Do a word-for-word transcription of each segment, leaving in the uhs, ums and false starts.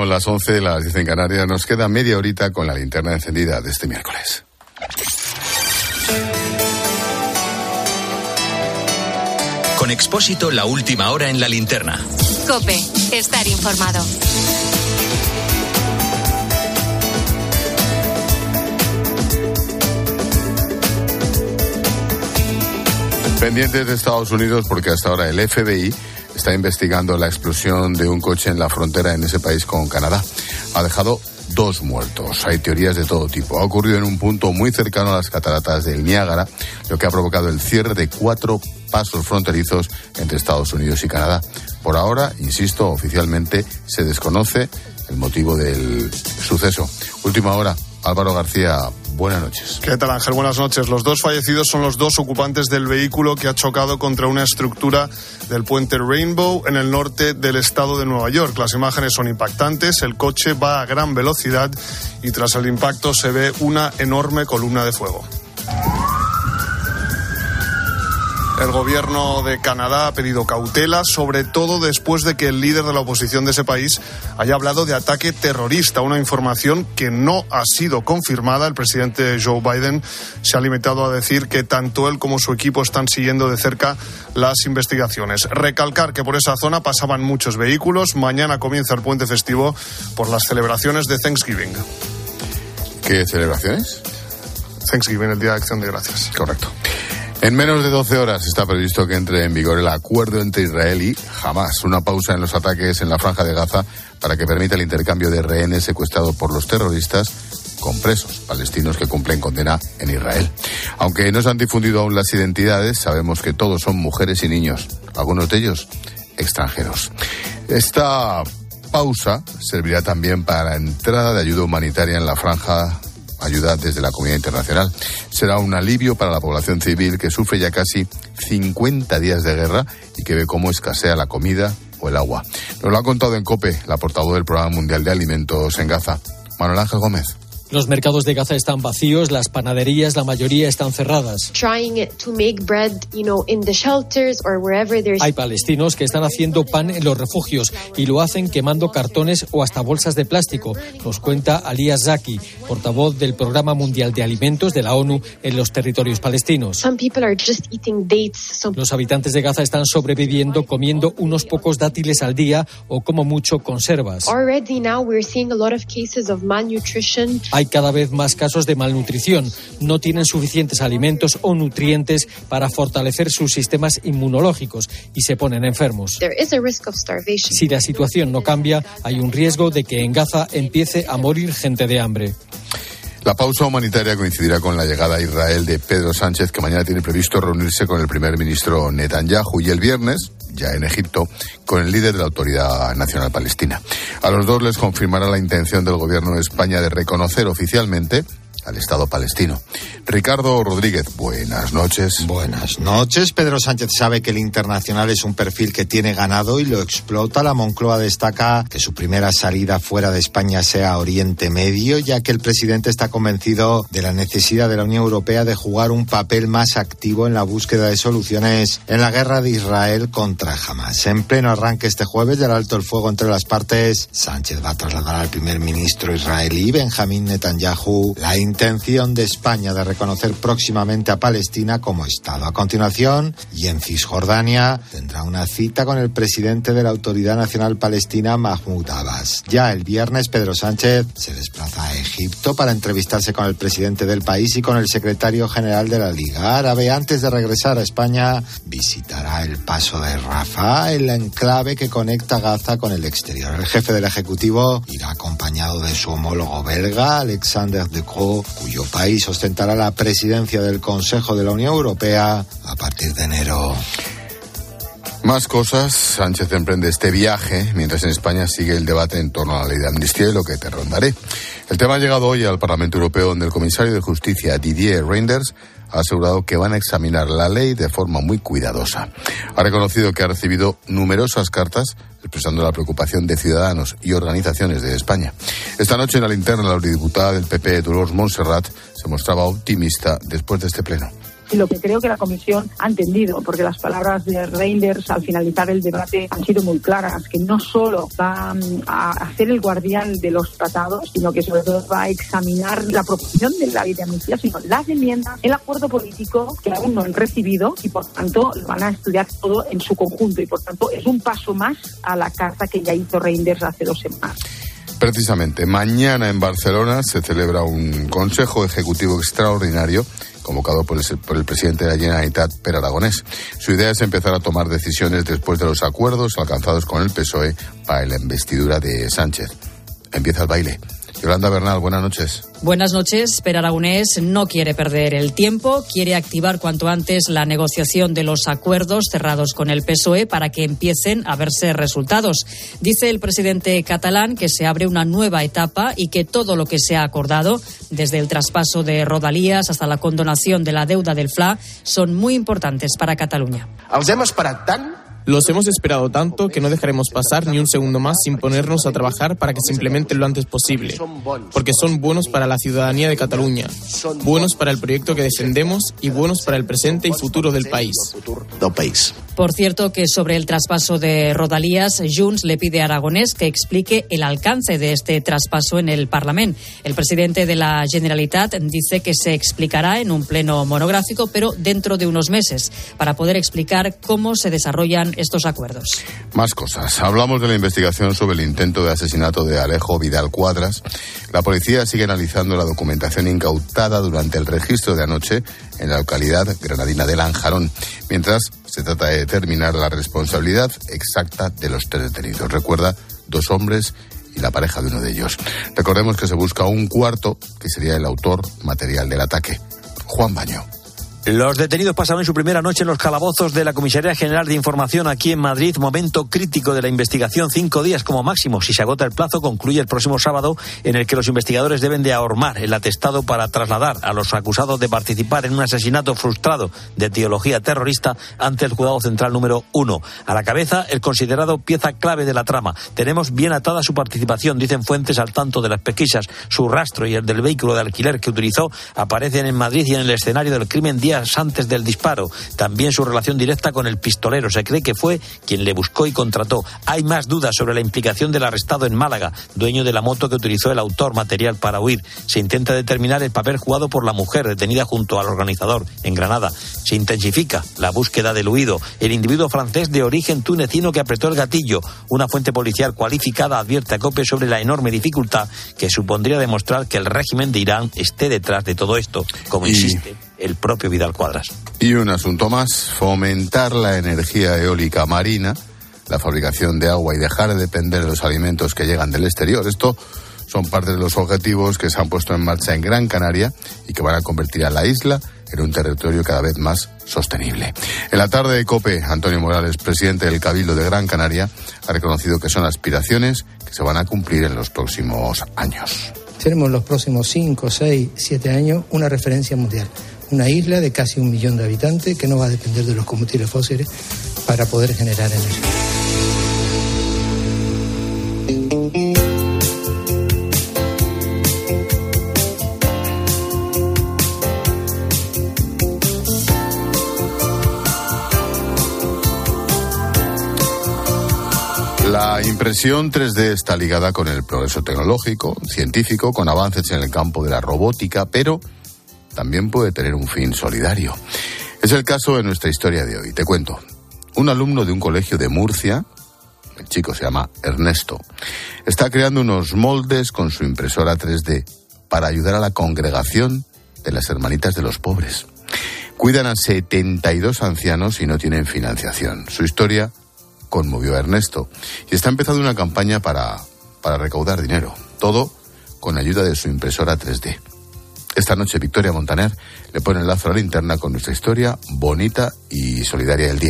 Son las once, las diez en Canarias. Nos queda media horita con la linterna encendida de este miércoles. Con Expósito, la última hora en la linterna. COPE, estar informado. Pendientes de Estados Unidos porque hasta ahora el F B I está investigando la explosión de un coche en la frontera en ese país con Canadá. Ha dejado dos muertos. Hay teorías de todo tipo. Ha ocurrido en un punto muy cercano a las cataratas del Niágara, lo que ha provocado el cierre de cuatro pasos fronterizos entre Estados Unidos y Canadá. Por ahora, insisto, oficialmente se desconoce el motivo del suceso. Última hora, Álvaro García. Buenas noches. ¿Qué tal, Ángel? Buenas noches. Los dos fallecidos son los dos ocupantes del vehículo que ha chocado contra una estructura del puente Rainbow en el norte del estado de Nueva York. Las imágenes son impactantes. El coche va a gran velocidad y tras el impacto se ve una enorme columna de fuego. El gobierno de Canadá ha pedido cautela, sobre todo después de que el líder de la oposición de ese país haya hablado de ataque terrorista, una información que no ha sido confirmada. El presidente Joe Biden se ha limitado a decir que tanto él como su equipo están siguiendo de cerca las investigaciones. Recalcar que por esa zona pasaban muchos vehículos. Mañana comienza el puente festivo por las celebraciones de Thanksgiving. ¿Qué celebraciones? Thanksgiving, el Día de Acción de Gracias. Correcto. En menos de doce horas está previsto que entre en vigor el acuerdo entre Israel y Hamás, una pausa en los ataques en la Franja de Gaza para que permita el intercambio de rehenes secuestrados por los terroristas con presos palestinos que cumplen condena en Israel. Aunque no se han difundido aún las identidades, sabemos que todos son mujeres y niños, algunos de ellos extranjeros. Esta pausa servirá también para entrada de ayuda humanitaria en la franja, ayuda desde la comunidad internacional. Será un alivio para la población civil que sufre ya casi cincuenta días de guerra y que ve cómo escasea la comida o el agua. Nos lo ha contado en COPE la portavoz del Programa Mundial de Alimentos en Gaza, Manuel Ángel Gómez. Los mercados de Gaza están vacíos, las panaderías, la mayoría están cerradas. Hay palestinos que están haciendo pan en los refugios y lo hacen quemando cartones o hasta bolsas de plástico, nos cuenta Alía Zaki, portavoz del Programa Mundial de Alimentos de la ONU en los territorios palestinos. Los habitantes de Gaza están sobreviviendo comiendo unos pocos dátiles al día o como mucho conservas. Hay cada vez más casos de malnutrición. No tienen suficientes alimentos o nutrientes para fortalecer sus sistemas inmunológicos y se ponen enfermos. Si la situación no cambia, hay un riesgo de que en Gaza empiece a morir gente de hambre. La pausa humanitaria coincidirá con la llegada a Israel de Pedro Sánchez, que mañana tiene previsto reunirse con el primer ministro Netanyahu, y el viernes, ya en Egipto, con el líder de la Autoridad Nacional Palestina. A los dos les confirmará la intención del gobierno de España de reconocer oficialmente al Estado palestino. Ricardo Rodríguez, buenas noches. Buenas noches. Pedro Sánchez sabe que el internacional es un perfil que tiene ganado y lo explota. La Moncloa destaca que su primera salida fuera de España sea a Oriente Medio, ya que el presidente está convencido de la necesidad de la Unión Europea de jugar un papel más activo en la búsqueda de soluciones en la guerra de Israel contra Hamás. En pleno arranque este jueves del alto el fuego entre las partes, Sánchez va a trasladar al primer ministro israelí, Benjamín Netanyahu, la intención de España de reconocer próximamente a Palestina como Estado. A continuación, y en Cisjordania, tendrá una cita con el presidente de la Autoridad Nacional Palestina, Mahmoud Abbas. Ya el viernes, Pedro Sánchez se desplaza a Egipto para entrevistarse con el presidente del país y con el secretario general de la Liga Árabe. Antes de regresar a España, visitará el paso de Rafah, el enclave que conecta Gaza con el exterior. El jefe del Ejecutivo irá acompañado de su homólogo belga, Alexander De Croo, cuyo país ostentará la presidencia del Consejo de la Unión Europea a partir de enero. Más cosas. Sánchez emprende este viaje mientras en España sigue el debate en torno a la ley de amnistía y lo que te rondaré. El tema ha llegado hoy al Parlamento Europeo, donde el comisario de Justicia, Didier Reynders, ha asegurado que van a examinar la ley de forma muy cuidadosa. Ha reconocido que ha recibido numerosas cartas expresando la preocupación de ciudadanos y organizaciones de España. Esta noche en la linterna, la eurodiputada del P P, Dolors Montserrat, se mostraba optimista después de este pleno. y lo que creo que la Comisión ha entendido, porque las palabras de Reinders al finalizar el debate han sido muy claras, que no solo va a ser el guardián de los tratados, sino que sobre todo va a examinar la proposición de la ley de amnistía, sino las enmiendas, el acuerdo político que aún no han recibido y por tanto lo van a estudiar todo en su conjunto y por tanto es un paso más a la carta que ya hizo Reinders hace dos semanas. Precisamente, mañana en Barcelona se celebra un Consejo Ejecutivo Extraordinario convocado por el, por el presidente de la Generalitat, Pere Aragonés. Su idea es empezar a tomar decisiones después de los acuerdos alcanzados con el P S O E para la investidura de Sánchez. Empieza el baile. Yolanda Bernal, buenas noches. Buenas noches. Pere Aragonés no quiere perder el tiempo, quiere activar cuanto antes la negociación de los acuerdos cerrados con el P S O E para que empiecen a verse resultados. Dice el presidente catalán que se abre una nueva etapa y que todo lo que se ha acordado, desde el traspaso de Rodalies hasta la condonación de la deuda del F L A, son muy importantes para Cataluña. Els hem esperat tant. Los hemos esperado tanto que no dejaremos pasar ni un segundo más sin ponernos a trabajar para que se implementen lo antes posible, porque son buenos para la ciudadanía de Cataluña, buenos para el proyecto que defendemos y buenos para el presente y futuro del país. Por cierto, que sobre el traspaso de Rodalies, Junts le pide a Aragonés que explique el alcance de este traspaso en el Parlament. El presidente de la Generalitat dice que se explicará en un pleno monográfico, pero dentro de unos meses, para poder explicar cómo se desarrollan estos acuerdos. Más cosas. Hablamos de la investigación sobre el intento de asesinato de Alejo Vidal Cuadras. La policía sigue analizando la documentación incautada durante el registro de anoche en la localidad granadina de Lanjarón, mientras se trata de determinar la responsabilidad exacta de los tres detenidos. Recuerda, dos hombres y la pareja de uno de ellos. Recordemos que se busca un cuarto, que sería el autor material del ataque. Juan Baño. Los detenidos pasaron su primera noche en los calabozos de la Comisaría General de Información aquí en Madrid. Momento crítico de la investigación, cinco días como máximo. Si se agota el plazo, concluye el próximo sábado, en el que los investigadores deben de ahormar el atestado para trasladar a los acusados de participar en un asesinato frustrado de teología terrorista ante el Juzgado Central número uno. A la cabeza, el considerado pieza clave de la trama. Tenemos bien atada su participación, dicen fuentes al tanto de las pesquisas. Su rastro y el del vehículo de alquiler que utilizó aparecen en Madrid y en el escenario del crimen día antes del disparo. También su relación directa con el pistolero. Se cree que fue quien le buscó y contrató. Hay más dudas sobre la implicación del arrestado en Málaga, dueño de la moto que utilizó el autor material para huir. Se intenta determinar el papel jugado por la mujer detenida junto al organizador en Granada. Se intensifica la búsqueda del huido. El individuo francés de origen tunecino que apretó el gatillo. Una fuente policial cualificada advierte a COPE sobre la enorme dificultad que supondría demostrar que el régimen de Irán esté detrás de todo esto, como y... insiste el propio Vidal Cuadras. Y un asunto más, fomentar la energía eólica marina, la fabricación de agua y dejar de depender de los alimentos que llegan del exterior. Esto son parte de los objetivos que se han puesto en marcha en Gran Canaria y que van a convertir a la isla en un territorio cada vez más sostenible. En la tarde de COPE, Antonio Morales, presidente del Cabildo de Gran Canaria, ha reconocido que son aspiraciones que se van a cumplir en los próximos años. Seremos en los próximos cinco, seis, siete años una referencia mundial. Una isla de casi un millón de habitantes que no va a depender de los combustibles fósiles para poder generar energía. La impresión tres D está ligada con el progreso tecnológico, científico, con avances en el campo de la robótica, pero también puede tener un fin solidario. Es el caso de nuestra historia de hoy. Te cuento. Un alumno de un colegio de Murcia, el chico se llama Ernesto, está creando unos moldes con su impresora tres D para ayudar a la congregación de las Hermanitas de los Pobres. Cuidan a setenta y dos ancianos y no tienen financiación. Su historia conmovió a Ernesto y está empezando una campaña para, para recaudar dinero. Todo con ayuda de su impresora tres D. Esta noche Victoria Montaner le pone el lazo a la linterna con nuestra historia bonita y solidaria del día.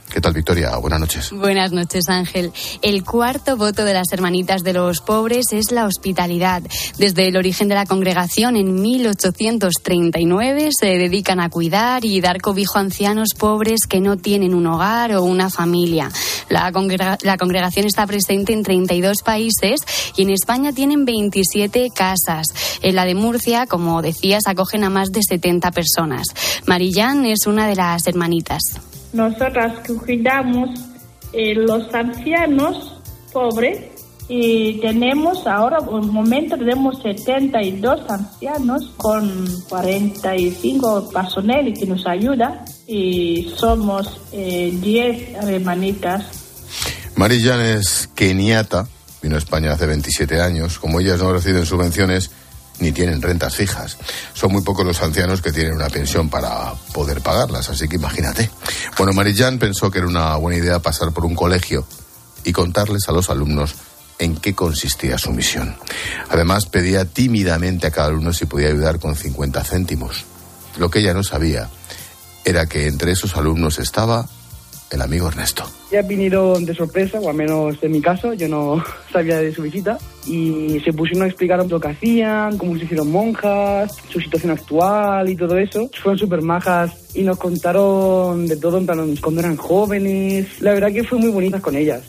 ¿Qué tal, Victoria? Buenas noches. Buenas noches, Ángel. El cuarto voto de las Hermanitas de los Pobres es la hospitalidad. Desde el origen de la congregación, en mil ochocientos treinta y nueve, se dedican a cuidar y dar cobijo a ancianos pobres que no tienen un hogar o una familia. La, congrega- la congregación está presente en treinta y dos países y en España tienen veintisiete casas. En la de Murcia, como decías, acogen a más de setenta personas. Marillán es una de las hermanitas. Nosotras cuidamos eh, los ancianos pobres y tenemos ahora, en un momento, tenemos setenta y dos ancianos con cuarenta y cinco personal que nos ayuda y somos eh, diez hermanitas. Marillán es keniata, vino a España hace veintisiete años. Como ellas no reciben subvenciones ni tienen rentas fijas. Son muy pocos los ancianos que tienen una pensión para poder pagarlas, así que imagínate. Bueno, Marillán pensó que era una buena idea pasar por un colegio y contarles a los alumnos en qué consistía su misión. Además, pedía tímidamente a cada alumno si podía ayudar con cincuenta céntimos. Lo que ella no sabía era que entre esos alumnos estaba el amigo Ernesto. Ya vinieron de sorpresa, o al menos en mi caso, yo no sabía de su visita, y se pusieron a explicar lo que hacían, cómo se hicieron monjas, su situación actual y todo eso. Fueron súper majas y nos contaron de todo, en plan, cuando eran jóvenes. La verdad que fue muy bonitas con ellas.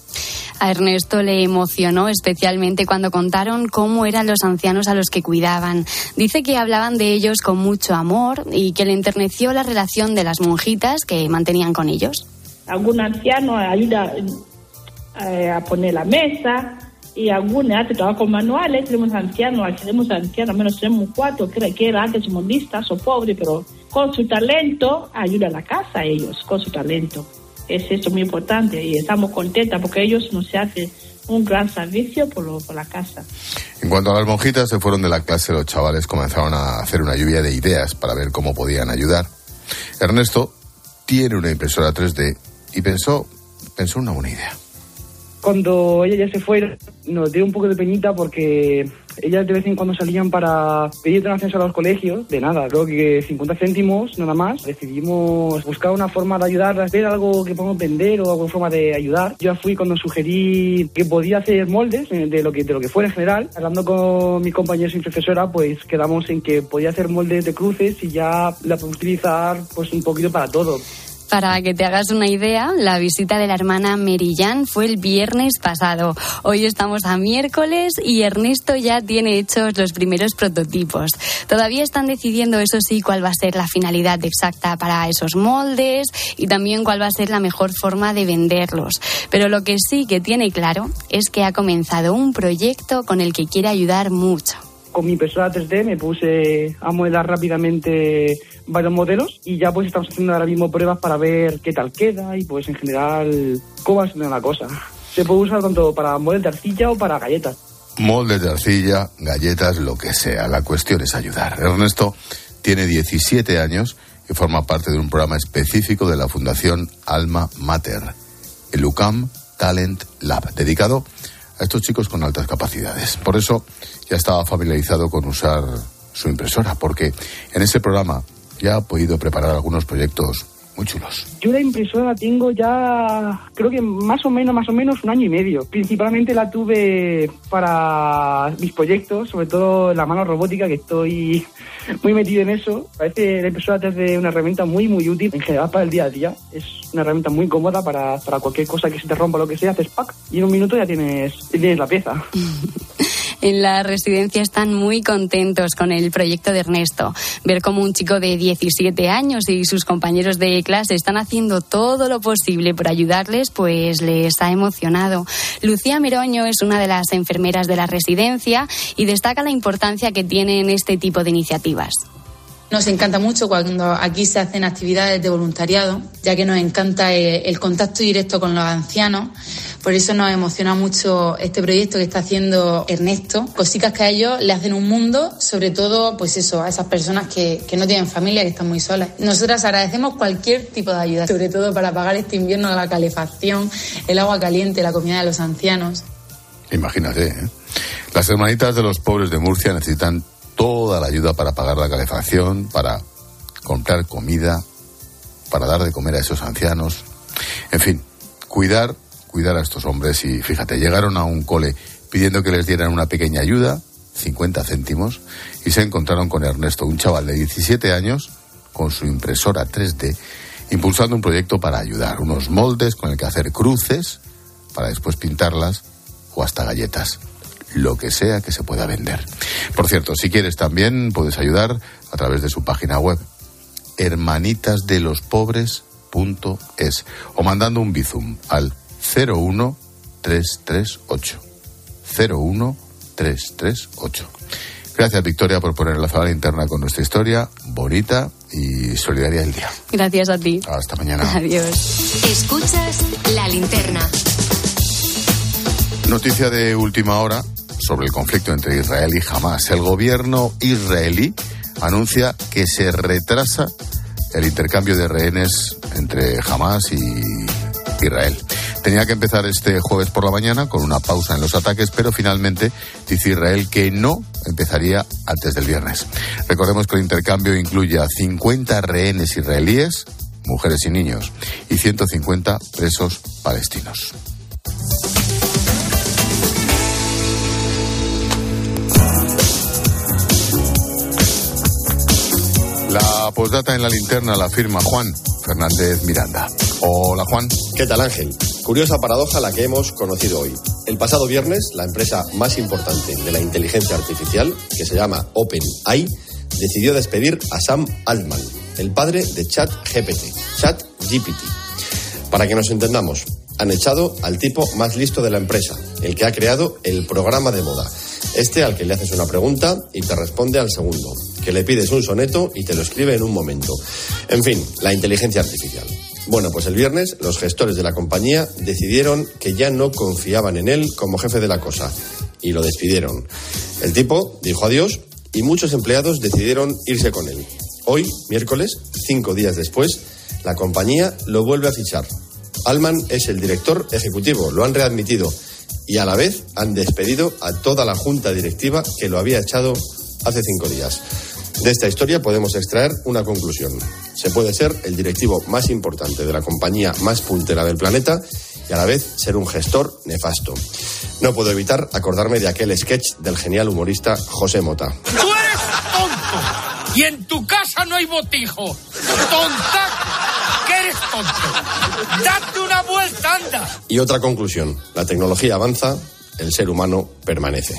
A Ernesto le emocionó especialmente cuando contaron cómo eran los ancianos a los que cuidaban. Dice que hablaban de ellos con mucho amor y que le enterneció la relación de las monjitas que mantenían con ellos. Algún anciano ayuda eh, a poner la mesa y algún hace trabajo manuales. Tenemos ancianos, tenemos ancianos, al menos tenemos cuatro que, que eran antes modistas o pobres, pero con su talento ayuda a la casa a ellos, con su talento. Es esto muy importante y estamos contentas porque ellos nos hacen un gran servicio por, lo, por la casa. En cuanto a las monjitas, se fueron de la clase, los chavales comenzaron a hacer una lluvia de ideas para ver cómo podían ayudar. Ernesto tiene una impresora tres D y pensó, pensó una buena idea. Cuando ella ya se fue, nos dio un poco de penita porque ellas de vez en cuando salían para pedir donaciones a los colegios, de nada, creo que cincuenta céntimos nada más. Decidimos buscar una forma de ayudarlas, ver algo que podamos vender o alguna forma de ayudar. Yo fui cuando sugerí que podía hacer moldes de lo que de lo que fuera en general. Hablando con mis compañeros y profesora, pues quedamos en que podía hacer moldes de cruces y ya la puedo utilizar pues un poquito para todo. Para que te hagas una idea, la visita de la hermana Marillán fue el viernes pasado. Hoy estamos a miércoles y Ernesto ya tiene hechos los primeros prototipos. Todavía están decidiendo, eso sí, cuál va a ser la finalidad exacta para esos moldes y también cuál va a ser la mejor forma de venderlos. Pero lo que sí que tiene claro es que ha comenzado un proyecto con el que quiere ayudar mucho. Con mi impresora tres D me puse a modelar rápidamente varios modelos y ya pues estamos haciendo ahora mismo pruebas para ver qué tal queda y pues en general cómo va a ser la cosa. Se puede usar tanto para moldes de arcilla o para galletas. Moldes de arcilla, galletas, lo que sea. La cuestión es ayudar. Ernesto tiene diecisiete años y forma parte de un programa específico de la Fundación Alma Mater, el U C A M Talent Lab, dedicado a estos chicos con altas capacidades. Por eso ya estaba familiarizado con usar su impresora, porque en ese programa ya ha podido preparar algunos proyectos muy chulos. Yo la impresora la tengo ya, creo que más o menos, más o menos un año y medio. Principalmente la tuve para mis proyectos, sobre todo la mano robótica, que estoy muy metido en eso. Parece la impresora tres D una herramienta muy, muy útil en general para el día a día. Es una herramienta muy cómoda para, para cualquier cosa que se te rompa, lo que sea, haces pack y en un minuto ya tienes, tienes la pieza. En la residencia están muy contentos con el proyecto de Ernesto. Ver cómo un chico de diecisiete años y sus compañeros de clase están haciendo todo lo posible por ayudarles, pues les ha emocionado. Lucía Meroño es una de las enfermeras de la residencia y destaca la importancia que tienen este tipo de iniciativas. Nos encanta mucho cuando aquí se hacen actividades de voluntariado, ya que nos encanta el contacto directo con los ancianos. Por eso nos emociona mucho este proyecto que está haciendo Ernesto. Cositas que a ellos le hacen un mundo, sobre todo, pues eso, a esas personas que, que no tienen familia, que están muy solas. Nosotras agradecemos cualquier tipo de ayuda, sobre todo para pagar este invierno la calefacción, el agua caliente, la comida de los ancianos. Imagínate, ¿eh? Las hermanitas de los pobres de Murcia necesitan toda la ayuda para pagar la calefacción, para comprar comida, para dar de comer a esos ancianos. En fin, cuidar, cuidar a estos hombres. Y fíjate, llegaron a un cole pidiendo que les dieran una pequeña ayuda, cincuenta céntimos, y se encontraron con Ernesto, un chaval de diecisiete años, con su impresora tres D, impulsando un proyecto para ayudar, unos moldes con el que hacer cruces, para después pintarlas, o hasta galletas, lo que sea que se pueda vender. Por cierto, si quieres también puedes ayudar a través de su página web, hermanitas de los pobres punto es, o mandando un Bizum al cero uno tres tres ocho. cero uno tres tres ocho. Gracias, Victoria, por poner la zona interna con nuestra historia bonita y solidaria del día. Gracias a ti. Hasta mañana. Adiós. Escuchas La Linterna. Noticia de última hora sobre el conflicto entre Israel y Hamás. El gobierno israelí anuncia que se retrasa el intercambio de rehenes entre Hamás y Israel. Tenía que empezar este jueves por la mañana con una pausa en los ataques, pero finalmente dice Israel que no empezaría antes del viernes. Recordemos que el intercambio incluye a cincuenta rehenes israelíes, mujeres y niños, y ciento cincuenta presos palestinos. La postdata en La Linterna la firma Juan Fernández Miranda. Hola, Juan. ¿Qué tal, Ángel? Curiosa paradoja la que hemos conocido hoy. El pasado viernes, la empresa más importante de la inteligencia artificial, que se llama OpenAI, decidió despedir a Sam Altman, el padre de ChatGPT, ChatGPT. Para que nos entendamos, han echado al tipo más listo de la empresa, el que ha creado el programa de moda. Este al que le haces una pregunta y te responde al segundo, que le pides un soneto y te lo escribe en un momento. En fin, la inteligencia artificial. Bueno, pues el viernes los gestores de la compañía decidieron que ya no confiaban en él como jefe de la cosa y lo despidieron. El tipo dijo adiós y muchos empleados decidieron irse con él. Hoy, miércoles, cinco días después, la compañía lo vuelve a fichar. Altman es el director ejecutivo, lo han readmitido y a la vez han despedido a toda la junta directiva que lo había echado hace cinco días. De esta historia podemos extraer una conclusión. Se puede ser el directivo más importante de la compañía más puntera del planeta y a la vez ser un gestor nefasto. No puedo evitar acordarme de aquel sketch del genial humorista José Mota. ¡Tú eres tonto! Y en tu casa no hay botijo. ¡Tonta! ¿Qué eres tonto? ¡Date una vuelta, anda! Y otra conclusión. La tecnología avanza, el ser humano permanece.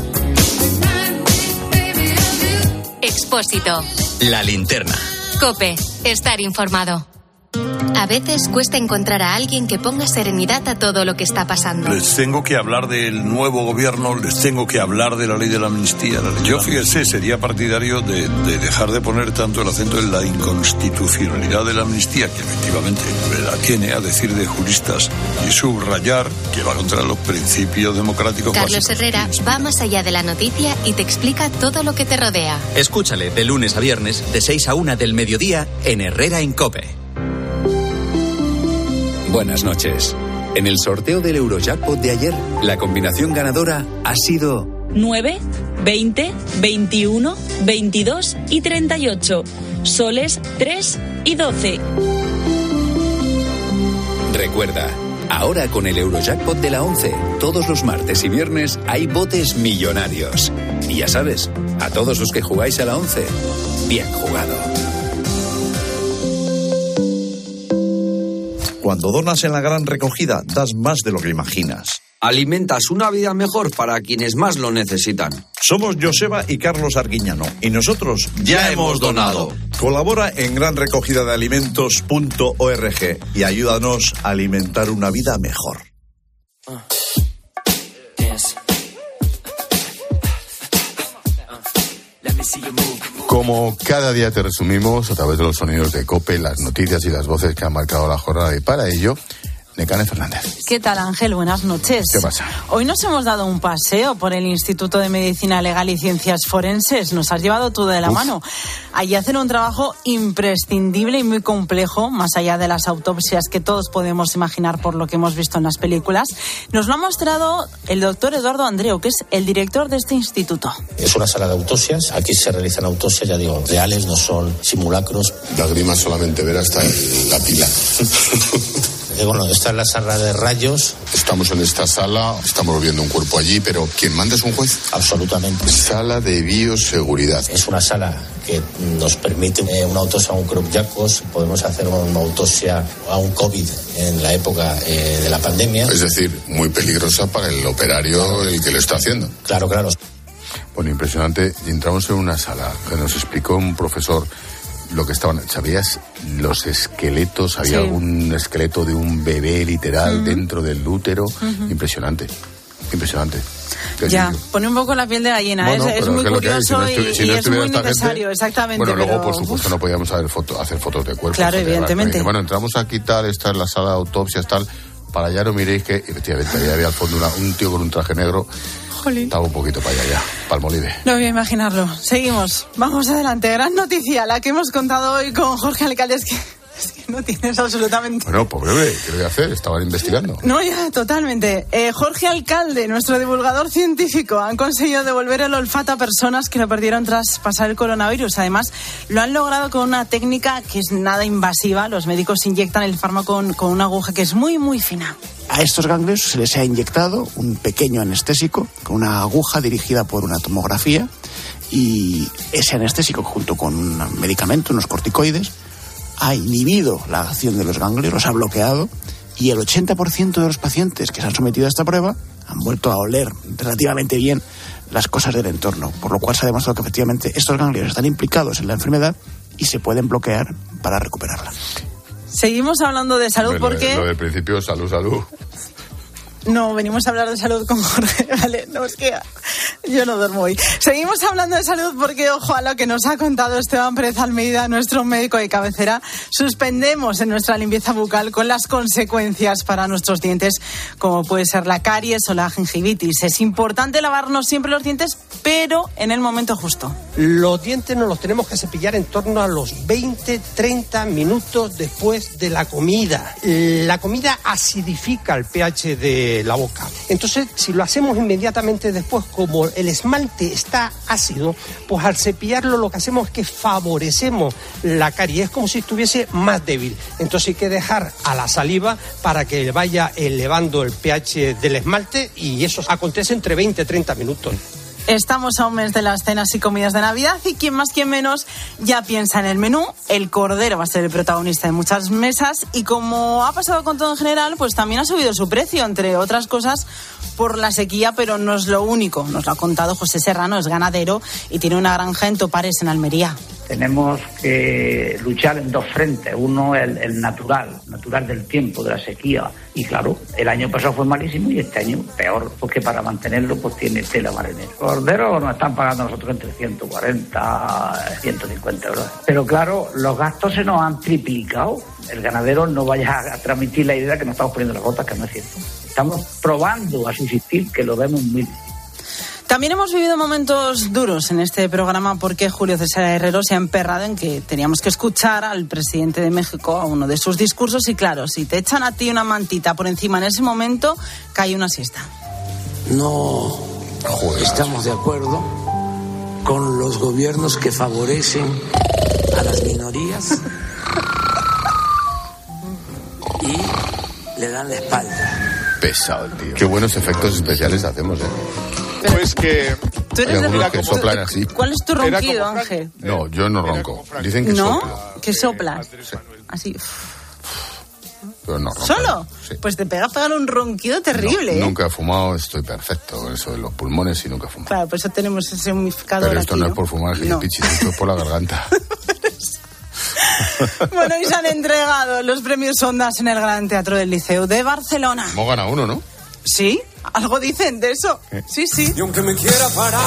Expósito. La Linterna. COPE. Estar informado. A veces cuesta encontrar a alguien que ponga serenidad a todo lo que está pasando. Les tengo que hablar del nuevo gobierno, les tengo que hablar de la ley de la amnistía. La ley. Yo, fíjese, sería partidario de, de dejar de poner tanto el acento en la inconstitucionalidad de la amnistía, que efectivamente la tiene, a decir de juristas, y subrayar que va contra los principios democráticos Carlos básicos. Herrera va más allá de la noticia y te explica todo lo que te rodea. Escúchale de lunes a viernes, de seis a una del mediodía, en Herrera en COPE. Buenas noches. En el sorteo del Eurojackpot de ayer, la combinación ganadora ha sido nueve, veinte, veintiuno, veintidós y treinta y ocho. Soles tres y doce. Recuerda, ahora con el Eurojackpot de la once, todos los martes y viernes hay botes millonarios. Y ya sabes, a todos los que jugáis a la once, bien jugado. Cuando donas en la gran recogida, das más de lo que imaginas. Alimentas una vida mejor para quienes más lo necesitan. Somos Joseba y Carlos Arguiñano y nosotros ya, ya hemos donado. Colabora en gran recogida de alimentos punto org y ayúdanos a alimentar una vida mejor. Como cada día te resumimos a través de los sonidos de COPE, las noticias y las voces que han marcado la jornada, y para ello, Nekane Fernández. ¿Qué tal, Ángel? Buenas noches. ¿Qué pasa? Hoy nos hemos dado un paseo por el Instituto de Medicina Legal y Ciencias Forenses. Nos has llevado tú de la Uf. mano. Allí hacen un trabajo imprescindible y muy complejo, más allá de las autopsias que todos podemos imaginar por lo que hemos visto en las películas. Nos lo ha mostrado el doctor Eduardo Andreu, que es el director de este instituto. Es una sala de autopsias. Aquí se realizan autopsias, ya digo, reales, no son simulacros. Lágrimas solamente ver hasta la pila. Eh, bueno, esta es la sala de rayos. Estamos en esta sala, estamos viendo un cuerpo allí, pero ¿quién manda es un juez? Absolutamente. Sala de bioseguridad. Es una sala que nos permite eh, una autopsia a un Creutzfeldt-Jakob, podemos hacer una autopsia a un COVID en la época eh, de la pandemia. Es decir, muy peligrosa para el operario, el que lo está haciendo. Claro, claro. Bueno, impresionante. Y entramos en una sala que nos explicó un profesor lo que estaban. ¿Sabías los esqueletos? Había sí. algún esqueleto de un bebé literal uh-huh. dentro del útero. Uh-huh. Impresionante, impresionante. Ya, pone un poco la piel de gallina, bueno, es, es muy curioso y, si no y es muy necesario, gente, exactamente. Bueno, luego, pero, por supuesto, uf. no podíamos hacer, foto, hacer fotos de cuerpo. Claro, evidentemente. Bueno, entramos aquí, tal, esta es la sala de autopsias, tal. Para allá no miréis que, efectivamente, ahí había al fondo una, un tío con un traje negro. Jolín. Estaba un poquito para allá, ya, Palmolive. No voy a imaginarlo. Seguimos, vamos adelante. Gran noticia, la que hemos contado hoy con Jorge Alcalde. Es que, es que no tienes absolutamente... Bueno, pues breve, ¿qué voy a hacer? Estaban investigando. No, ya, totalmente. Eh, Jorge Alcalde, nuestro divulgador científico, han conseguido devolver el olfato a personas que lo perdieron tras pasar el coronavirus. Además, lo han logrado con una técnica que es nada invasiva. Los médicos inyectan el fármaco con, con una aguja que es muy, muy fina. A estos ganglios se les ha inyectado un pequeño anestésico con una aguja dirigida por una tomografía, y ese anestésico junto con un medicamento, unos corticoides, ha inhibido la acción de los ganglios, los ha bloqueado, y el ochenta por ciento de los pacientes que se han sometido a esta prueba han vuelto a oler relativamente bien las cosas del entorno, por lo cual se ha demostrado que efectivamente estos ganglios están implicados en la enfermedad y se pueden bloquear para recuperarla. Seguimos hablando de salud Hombre, porque... Lo del principio, salud, salud. No, venimos a hablar de salud con Jorge, vale, no, es que yo no duermo hoy. Seguimos hablando de salud porque, ojo a lo que nos ha contado Esteban Pérez Almeida, nuestro médico de cabecera. Suspendemos en nuestra limpieza bucal con las consecuencias para nuestros dientes, como puede ser la caries o la gingivitis. Es importante lavarnos siempre los dientes, pero en el momento justo. Los dientes nos los tenemos que cepillar en torno a los veinte, treinta minutos después de la comida. La comida acidifica el pH de la boca. Entonces, si lo hacemos inmediatamente después, como el esmalte está ácido, pues al cepillarlo lo que hacemos es que favorecemos la caries, es como si estuviese más débil. Entonces hay que dejar a la saliva para que vaya elevando el pH del esmalte, y eso acontece entre veinte y treinta minutos. Estamos a un mes de las cenas y comidas de Navidad y quien más, quien menos ya piensa en el menú. El cordero va a ser el protagonista de muchas mesas y, como ha pasado con todo en general, pues también ha subido su precio, entre otras cosas por la sequía, pero no es lo único. Nos lo ha contado José Serrano, es ganadero y tiene una granja en Topares, en Almería. Tenemos que luchar en dos frentes. Uno, el, el natural, natural del tiempo, de la sequía. Y claro, el año pasado fue malísimo y este año peor, porque para mantenerlo pues tiene tela marinera. Cordero nos están pagando nosotros entre ciento cuarenta, ciento cincuenta euros. Pero claro, los gastos se nos han triplicado. El ganadero no vaya a transmitir la idea que nos estamos poniendo las botas, que no es cierto. Estamos probando a subsistir, que lo vemos muy difícil. También hemos vivido momentos duros en este programa porque Julio César Herrero se ha emperrado en que teníamos que escuchar al presidente de México a uno de sus discursos, y claro, si te echan a ti una mantita por encima en ese momento, cae una siesta. No Joder. Estamos de acuerdo con los gobiernos que favorecen a las minorías y le dan la espalda. Pesado el tío. Qué buenos efectos especiales hacemos, ¿eh? Pues que... Tú eres de algunos que soplan así. ¿Cuál es tu ronquido, Ángel? No, yo no ronco. Dicen que ¿No? soplo. ¿Que soplas? Sí. Así. Pero no ronco. ¿Solo? Sí. Pues te pega a pegar un ronquido terrible. No, ¿eh? Nunca he fumado, estoy perfecto con eso de los pulmones y nunca he fumado. Claro, por eso tenemos ese humidificador. Pero esto aquí, no, ¿no? es por fumar, no. Pichi, esto es por la garganta. Bueno, y se han entregado los premios Ondas en el Gran Teatro del Liceu de Barcelona. Hemos ganado uno, ¿no? Sí, algo dicen de eso. ¿Eh? Sí, sí. Y aunque me quiera parar,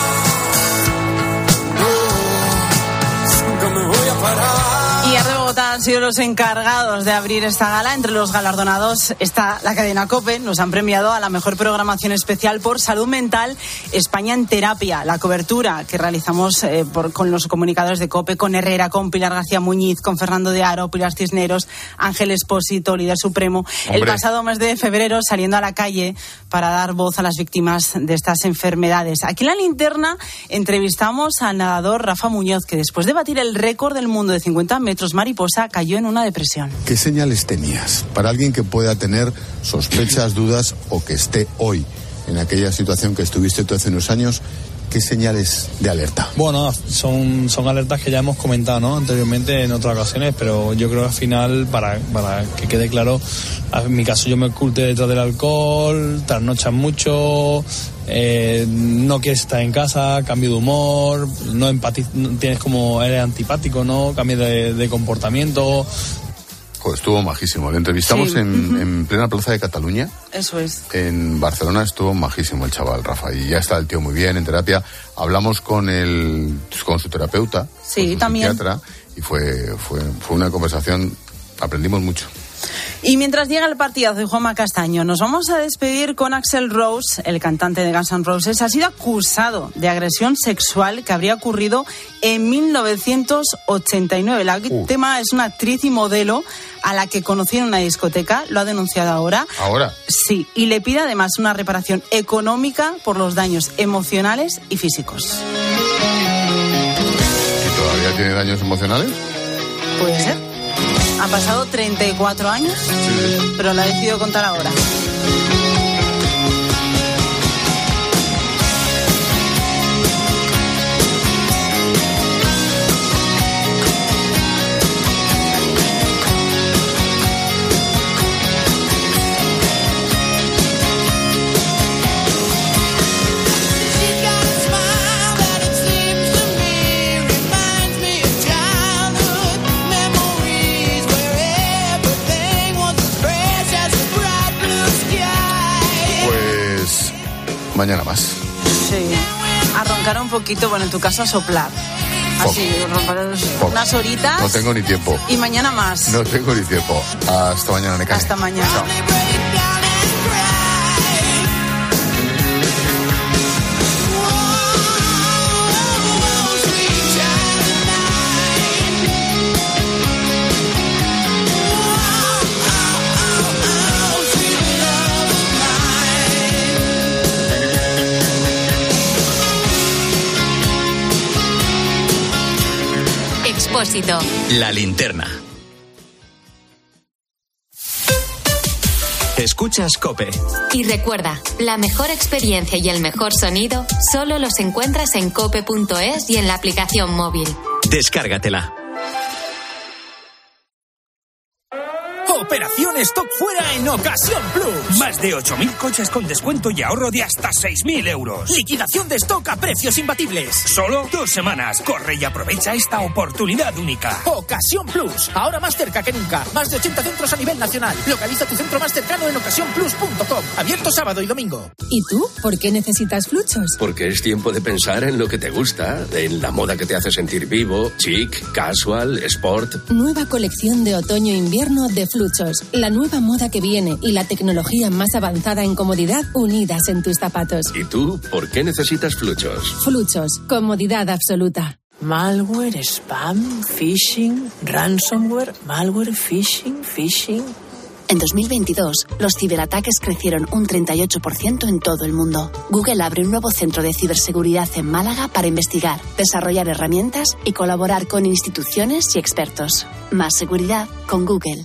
no, nunca me voy a parar. Y Arde Bogotá han sido los encargados de abrir esta gala. Entre los galardonados está la cadena COPE. Nos han premiado a la mejor programación especial por salud mental, España en terapia. La cobertura que realizamos eh, por, con los comunicadores de COPE, con Herrera, con Pilar García Muñiz, con Fernando de Aro, Pilar Cisneros, Ángel Espósito, líder supremo. Hombre. El pasado mes de febrero saliendo a la calle para dar voz a las víctimas de estas enfermedades. Aquí en La Linterna entrevistamos al nadador Rafa Muñoz, que después de batir el récord del mundo de cincuenta metros mariposa, empresa cayó en una depresión. ¿Qué señales tenías para alguien que pueda tener sospechas, dudas o que esté hoy en aquella situación que estuviste tú hace unos años? ¿Qué señales de alerta? Bueno, son, son alertas que ya hemos comentado, ¿no?, anteriormente en otras ocasiones, pero yo creo que al final, para, para que quede claro, en mi caso yo me oculté detrás del alcohol, trasnochas mucho, eh, no quieres estar en casa, cambio de humor, no empatiz, tienes como, eres antipático, ¿no?, cambio de, de comportamiento. Joder, estuvo majísimo. Le entrevistamos sí. en, uh-huh. en plena plaza de Cataluña. Eso es. En Barcelona estuvo majísimo el chaval, Rafa. Y ya está el tío muy bien en terapia. Hablamos con el, con su terapeuta, sí, con su también. psiquiatra, y fue, fue, fue una conversación, aprendimos mucho. Y mientras llega el partidazo de Juanma Castaño, nos vamos a despedir con Axl Rose, el cantante de Guns N' Roses. Ha sido acusado de agresión sexual que habría ocurrido en mil novecientos ochenta y nueve. La víctima uh. es una actriz y modelo a la que conoció en una discoteca. Lo ha denunciado ahora. ¿Ahora? Sí, y le pide además una reparación económica por los daños emocionales y físicos. ¿Y todavía tiene daños emocionales? Puede ser. Han pasado treinta y cuatro años, sí. pero la he decidido contar ahora. Mañana más. Sí. A roncar un poquito, bueno, en tu caso a soplar. Así, Pop. unas horitas. No tengo ni tiempo. Y mañana más. No tengo ni tiempo. Hasta mañana, Necane. Hasta mañana. Chao. Expósito. La linterna. Escuchas COPE. Y recuerda, la mejor experiencia y el mejor sonido solo los encuentras en cope punto es y en la aplicación móvil. Descárgatela. Operación Stock Fuera en Ocasión Plus. Más de ocho mil coches con descuento y ahorro de hasta seis mil euros. Liquidación de stock a precios imbatibles. Solo dos semanas. Corre y aprovecha esta oportunidad única. Ocasión Plus. Ahora más cerca que nunca. Más de ochenta centros a nivel nacional. Localiza tu centro más cercano en ocasión plus punto com. Abierto sábado y domingo. ¿Y tú? ¿Por qué necesitas Fluchos? Porque es tiempo de pensar en lo que te gusta. En la moda que te hace sentir vivo, chic, casual, sport. Nueva colección de otoño-invierno de Fluchos. La nueva moda que viene y la tecnología más avanzada en comodidad unidas en tus zapatos. ¿Y tú, por qué necesitas Fluchos? Fluchos, comodidad absoluta. Malware, spam, phishing, ransomware, malware, phishing, phishing. En dos mil veintidós, los ciberataques crecieron un treinta y ocho por ciento en todo el mundo. Google abre un nuevo centro de ciberseguridad en Málaga para investigar, desarrollar herramientas y colaborar con instituciones y expertos. Más seguridad con Google.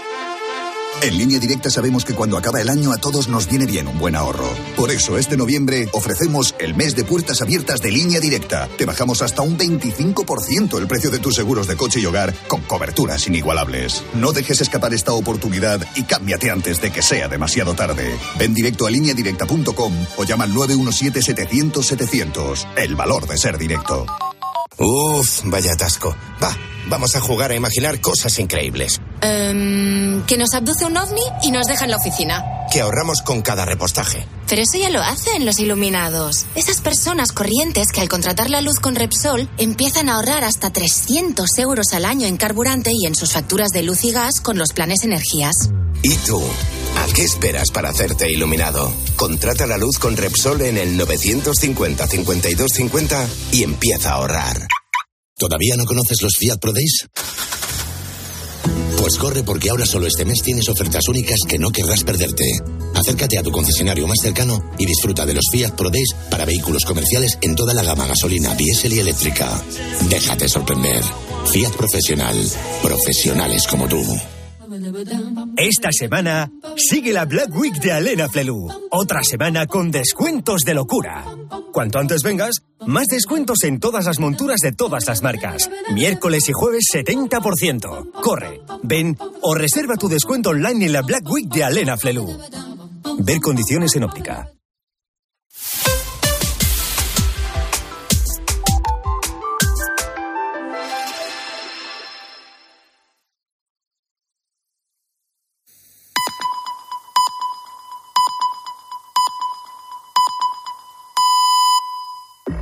En Línea Directa sabemos que cuando acaba el año a todos nos viene bien un buen ahorro. Por eso, este noviembre ofrecemos el mes de puertas abiertas de Línea Directa. Te bajamos hasta un veinticinco por ciento el precio de tus seguros de coche y hogar con coberturas inigualables. No dejes escapar esta oportunidad y cámbiate antes de que sea demasiado tarde. Ven directo a línea directa punto com o llama al nueve uno siete, setecientos, setecientos. El valor de ser directo. Uf, vaya atasco. Va, vamos a jugar a imaginar cosas increíbles. Um, que nos abduce un ovni y nos deja en la oficina. Que ahorramos con cada repostaje. Pero eso ya lo hacen los iluminados. Esas personas corrientes que al contratar la luz con Repsol empiezan a ahorrar hasta trescientos euros al año en carburante y en sus facturas de luz y gas con los planes energías. ¿Y tú? ¿A qué esperas para hacerte iluminado? Contrata la luz con Repsol en el novecientos cincuenta, cincuenta y dos cincuenta y empieza a ahorrar. ¿Todavía no conoces los Fiat Pro Days? Pues corre, porque ahora solo este mes tienes ofertas únicas que no querrás perderte. Acércate a tu concesionario más cercano y disfruta de los Fiat Pro Days para vehículos comerciales en toda la gama gasolina, diésel y eléctrica. Déjate sorprender. Fiat Profesional. Profesionales como tú. Esta semana sigue la Black Week de Alena Flelu. Otra semana con descuentos de locura. Cuanto antes vengas, más descuentos en todas las monturas de todas las marcas. Miércoles y jueves setenta por ciento. Corre, ven o reserva tu descuento online en la Black Week de Alena Flelu. Ver condiciones en óptica.